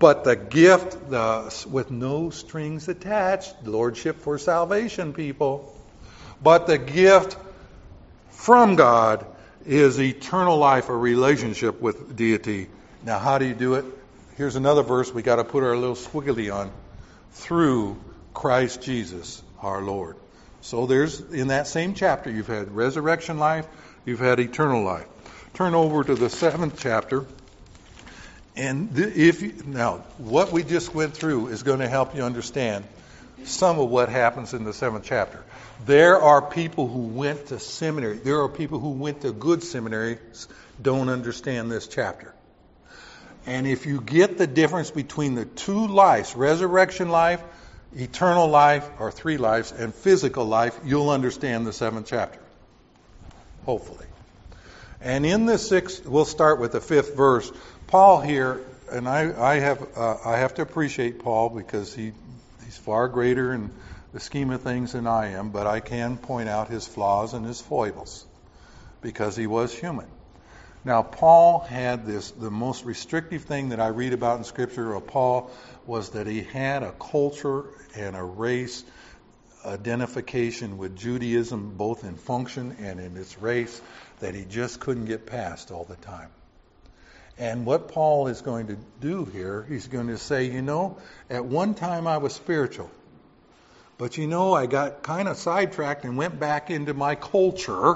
But the gift, the, with no strings attached, lordship for salvation, people. But the gift from God is eternal life, a relationship with deity. Now, how do you do it? Here's another verse we got to put our little squiggly on. Through Christ Jesus, our Lord. So there's, in that same chapter, you've had resurrection life, you've had eternal life. Turn over to the seventh chapter. And if you, now, what we just went through is going to help you understand some of what happens in the seventh chapter. There are people who went to seminary. There are people who went to good seminaries don't understand this chapter. And if you get the difference between the two lives, resurrection life, eternal life, or three lives, and physical life, you'll understand the seventh chapter. Hopefully. And in the sixth, we'll start with the fifth verse. Paul here, and I, I have uh, I have to appreciate Paul because he he's far greater in the scheme of things than I am, but I can point out his flaws and his foibles because he was human. Now, Paul had this, the most restrictive thing that I read about in Scripture of Paul was that he had a culture and a race identification with Judaism, both in function and in its race, that he just couldn't get past all the time. And what Paul is going to do here, he's going to say, you know, at one time I was spiritual, but you know, I got kind of sidetracked and went back into my culture,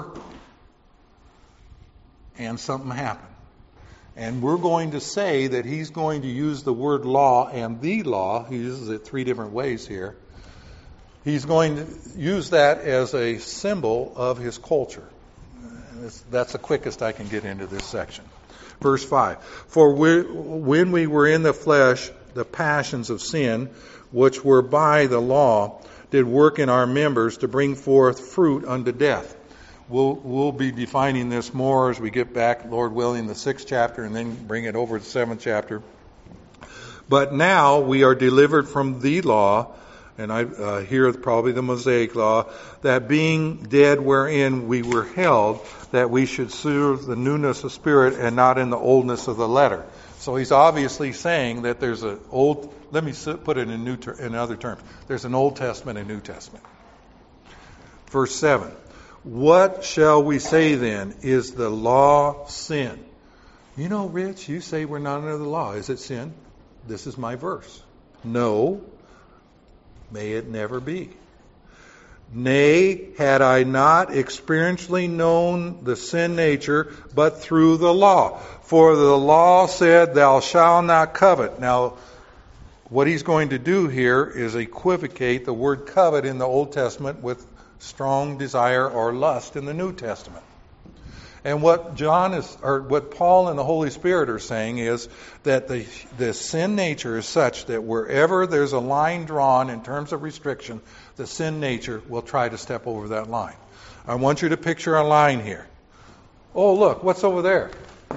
and something happened. And we're going to say that he's going to use the word law and the law. He uses it three different ways here. He's going to use that as a symbol of his culture. That's the quickest I can get into this section. Verse five. For we, when we were in the flesh, the passions of sin, which were by the law, did work in our members to bring forth fruit unto death. We'll, we'll be defining this more as we get back, Lord willing, the sixth chapter and then bring it over to the seventh chapter. But now we are delivered from the law, and I uh, here probably the Mosaic law, that being dead wherein we were held, that we should serve the newness of spirit and not in the oldness of the letter. So he's obviously saying that there's an old, let me put it in, new ter- in other terms, there's an Old Testament and New Testament. Verse seven. What shall we say then? Is the law sin? You know, Rich, you say we're not under the law. Is it sin? This is my verse. No, may it never be. Nay, had I not experientially known the sin nature, but through the law. For the law said, thou shalt not covet. Now, what he's going to do here is equivocate the word covet in the Old Testament with strong desire or lust in the New Testament. And what John is, or what Paul and the Holy Spirit are saying is that the the sin nature is such that wherever there's a line drawn in terms of restriction, the sin nature will try to step over that line. I want you to picture a line here. Oh, look, what's over there?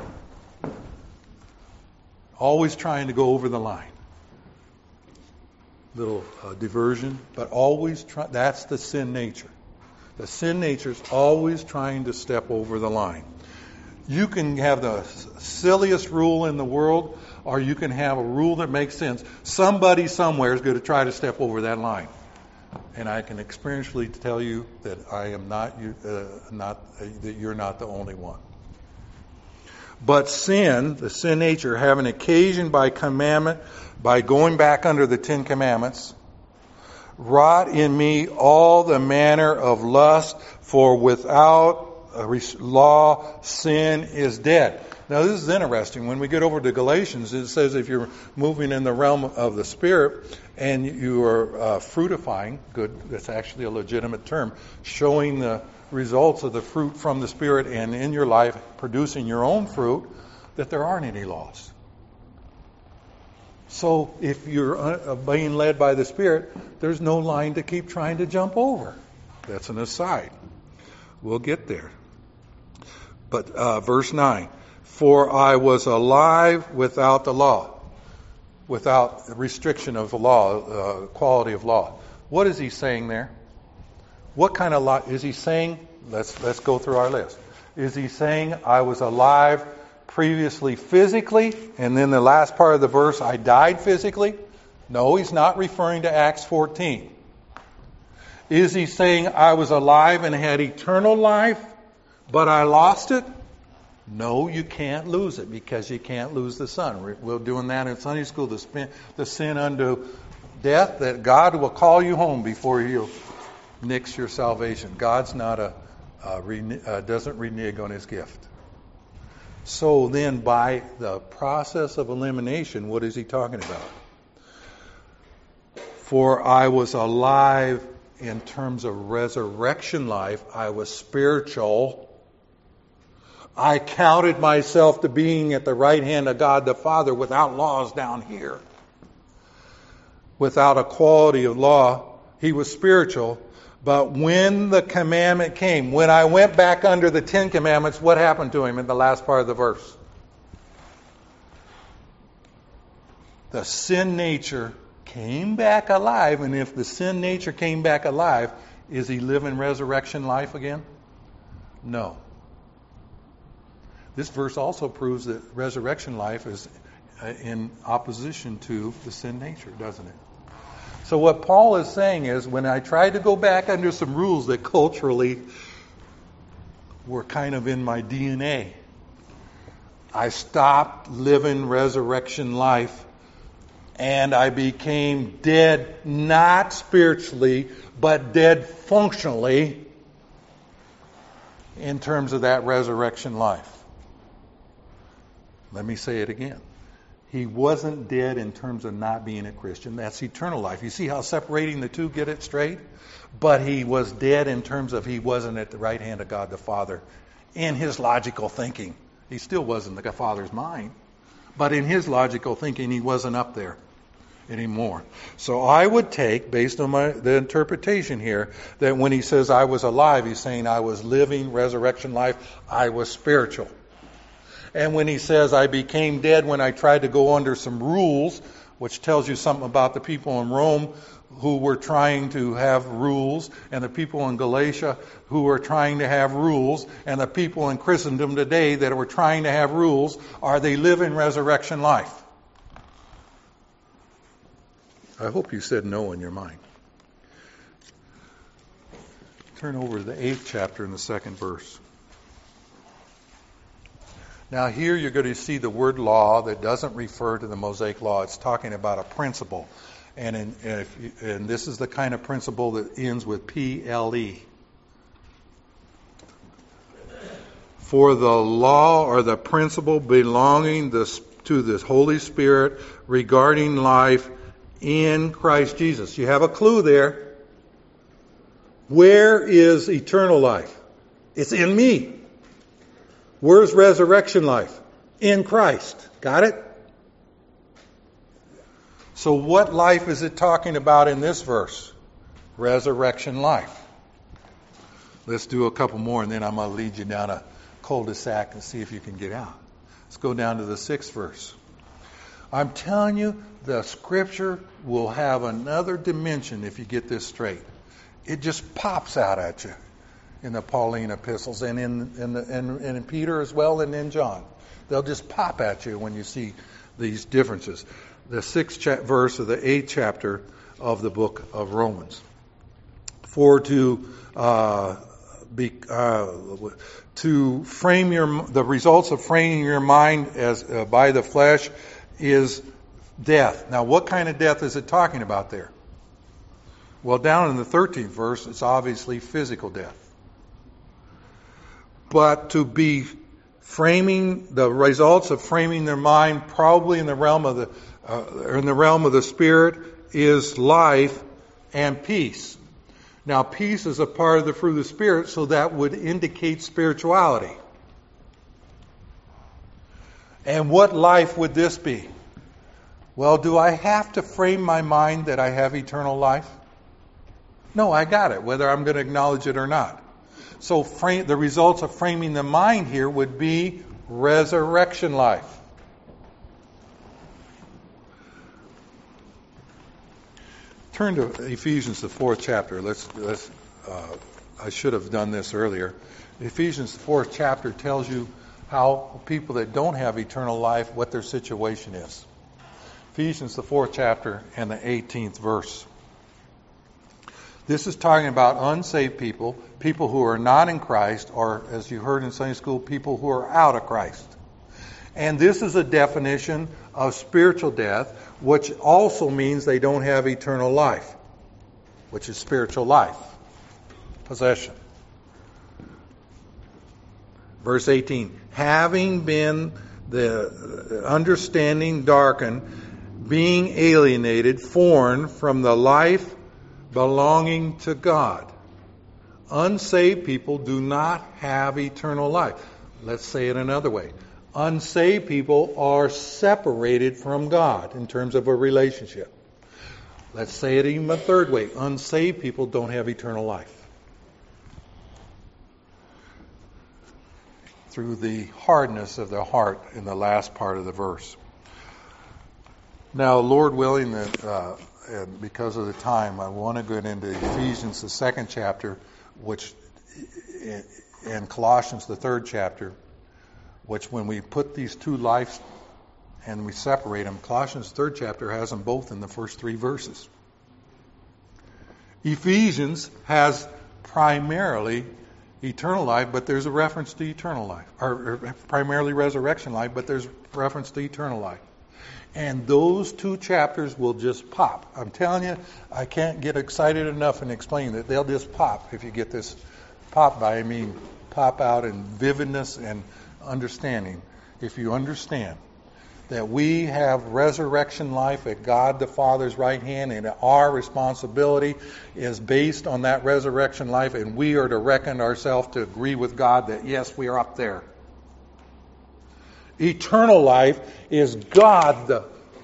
Always trying to go over the line. Little uh, diversion, but always try, that's the sin nature. The sin nature is always trying to step over the line. You can have the silliest rule in the world, or you can have a rule that makes sense. Somebody somewhere is going to try to step over that line. And I can experientially tell you that I am not, uh, not uh, that you're not the only one. But sin, the sin nature, having occasion by commandment, by going back under the Ten Commandments, wrought in me all the manner of lust, for without a law, sin is dead. Now this is interesting. When we get over to Galatians, it says if you're moving in the realm of the Spirit and you are uh, fruitifying, good, that's actually a legitimate term, showing the results of the fruit from the Spirit and in your life producing your own fruit, that there aren't any laws. So if you're being led by the Spirit, there's no line to keep trying to jump over. That's an aside. We'll get there. But uh, verse nine, for I was alive without the law, without restriction of the law, uh, quality of law. What is he saying there? What kind of law is he saying? Let's let's go through our list. Is he saying I was alive previously physically, and then the last part of the verse, I died physically? No, he's not referring to Acts fourteen. Is he saying I was alive and had eternal life, but I lost it? No, you can't lose it because you can't lose the Son. We're, we're doing that in Sunday school, the, spin, the sin unto death, that God will call you home before you nix your salvation. God's not a, a rene, uh, doesn't renege on his gift. So then by the process of elimination, what is he talking about? For I was alive in terms of resurrection life. I was spiritual. I counted myself to being at the right hand of God the Father without laws down here. Without a quality of law. He was spiritual. But when the commandment came, when I went back under the Ten Commandments, what happened to him in the last part of the verse? The sin nature came back alive, and if the sin nature came back alive, is he living resurrection life again? No. This verse also proves that resurrection life is in opposition to the sin nature, doesn't it? So what Paul is saying is, when I tried to go back under some rules that culturally were kind of in my D N A, I stopped living resurrection life. And I became dead, not spiritually, but dead functionally in terms of that resurrection life. Let me say it again. He wasn't dead in terms of not being a Christian. That's eternal life. You see how separating the two get it straight? But he was dead in terms of he wasn't at the right hand of God the Father in his logical thinking. He still wasn't the Father's mind. But in his logical thinking, he wasn't up there anymore. So I would take, based on my the interpretation here, that when he says I was alive, he's saying I was living resurrection life. I was spiritual. And when he says I became dead when I tried to go under some rules, which tells you something about the people in Rome who were trying to have rules, and the people in Galatia who were trying to have rules, and the people in Christendom today that were trying to have rules, are they living resurrection life? I hope you said no in your mind. Turn over to the eighth chapter in the second verse. Now here you're going to see the word law that doesn't refer to the Mosaic law. It's talking about a principle. And, in, and, if, and this is the kind of principle that ends with P L E. For the law or the principle belonging to the Holy Spirit regarding life in Christ Jesus. You have a clue there. Where is eternal life? It's in me. Where's resurrection life? In Christ. Got it? So what life is it talking about in this verse? Resurrection life. Let's do a couple more and then I'm going to lead you down a cul-de-sac and see if you can get out. Let's go down to the sixth verse. I'm telling you, the Scripture will have another dimension if you get this straight. It just pops out at you in the Pauline epistles and in, in, the, and, and in Peter as well and in John. They'll just pop at you when you see these differences. The sixth cha- verse of the eighth chapter of the book of Romans. For to uh, be uh, to frame your the results of framing your mind as uh, by the flesh is death. Now, what kind of death is it talking about there? Well, down in the thirteenth verse, it's obviously physical death. But to be framing the results of framing their mind, probably in the realm of the uh, in the realm of the spirit, is life and peace. Now, peace is a part of the fruit of the Spirit, so that would indicate spirituality. And what life would this be? Well, do I have to frame my mind that I have eternal life? No, I got it, whether I'm going to acknowledge it or not. So frame, the results of framing the mind here would be resurrection life. Turn to Ephesians, the fourth chapter. Let's. let's uh, I should have done this earlier. Ephesians, the fourth chapter tells you how people that don't have eternal life, what their situation is. Ephesians, the fourth chapter and the eighteenth verse. This is talking about unsaved people, people who are not in Christ, or as you heard in Sunday school, people who are out of Christ. And this is a definition of spiritual death, which also means they don't have eternal life, which is spiritual life, possession. Verse eighteen, having been the understanding darkened, being alienated, foreign from the life belonging to God. Unsaved people do not have eternal life. Let's say it another way. Unsaved people are separated from God in terms of a relationship. Let's say it even a third way. Unsaved people don't have eternal life. Through the hardness of their heart in the last part of the verse. Now, Lord willing, that uh, and because of the time, I want to get into Ephesians, the second chapter, which, and Colossians, the third chapter, which when we put these two lives and we separate them, Colossians, the third chapter, has them both in the first three verses. Ephesians has primarily eternal life, but there's a reference to eternal life. Or, or primarily resurrection life, but there's reference to eternal life. And those two chapters will just pop. I'm telling you, I can't get excited enough in explaining that. They'll just pop if you get this. Pop by, I mean pop out in vividness and understanding. If you understand that we have resurrection life at God the Father's right hand, and our responsibility is based on that resurrection life, and we are to reckon ourselves to agree with God that yes, we are up there. Eternal life is God's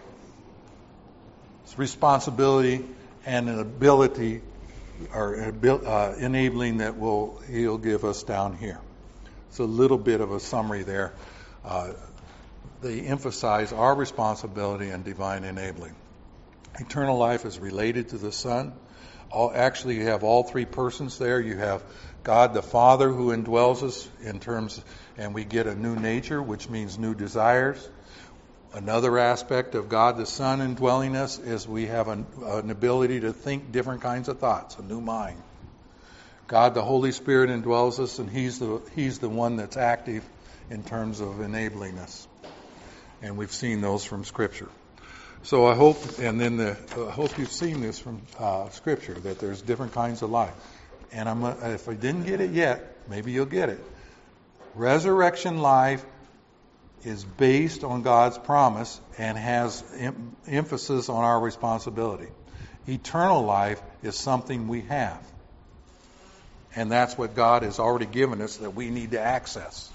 responsibility and an ability or uh, enabling that will He'll give us down here. It's a little bit of a summary there. Uh, they emphasize our responsibility and divine enabling. Eternal life is related to the Son. All, actually, you have all three persons there. You have God the Father who indwells us in terms, and we get a new nature, which means new desires. Another aspect of God the Son indwelling us is we have an, an ability to think different kinds of thoughts, a new mind. God the Holy Spirit indwells us, and He's the He's the one that's active in terms of enabling us. And we've seen those from Scripture. So I hope, and then the, I hope you've seen this from uh, Scripture, that there's different kinds of life. And I'm, if I didn't get it yet, maybe you'll get it. Resurrection life is based on God's promise and has em- emphasis on our responsibility. Eternal life is something we have. And that's what God has already given us that we need to access.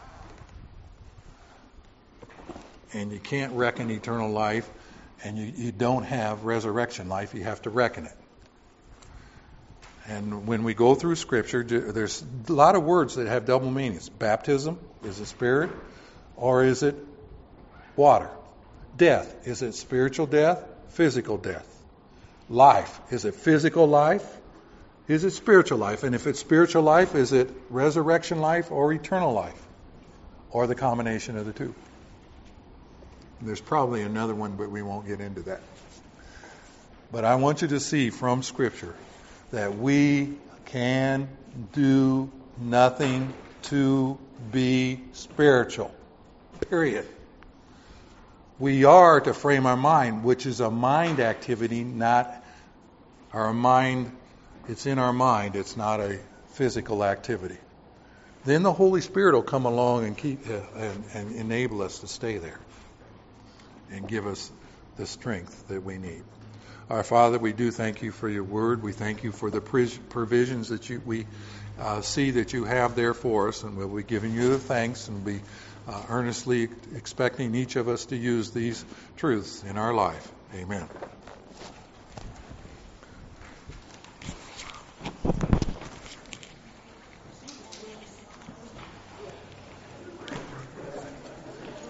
And you can't reckon eternal life, and you, you don't have resurrection life. You have to reckon it. And when we go through Scripture, there's a lot of words that have double meanings. Baptism, is it spirit, or is it water? Death, is it spiritual death, physical death? Life, is it physical life? Is it spiritual life? And if it's spiritual life, is it resurrection life or eternal life? Or the combination of the two? There's probably another one, but we won't get into that. But I want you to see from Scripture that we can do nothing to be spiritual. Period. We are to frame our mind, which is a mind activity, not our mind. It's in our mind. It's not a physical activity. Then the Holy Spirit will come along and keep uh, and, and enable us to stay there and give us the strength that we need. Our Father, we do thank you for your word. We thank you for the provisions that you, we uh, see that you have there for us, and we'll be giving you the thanks and be uh, earnestly expecting each of us to use these truths in our life. Amen.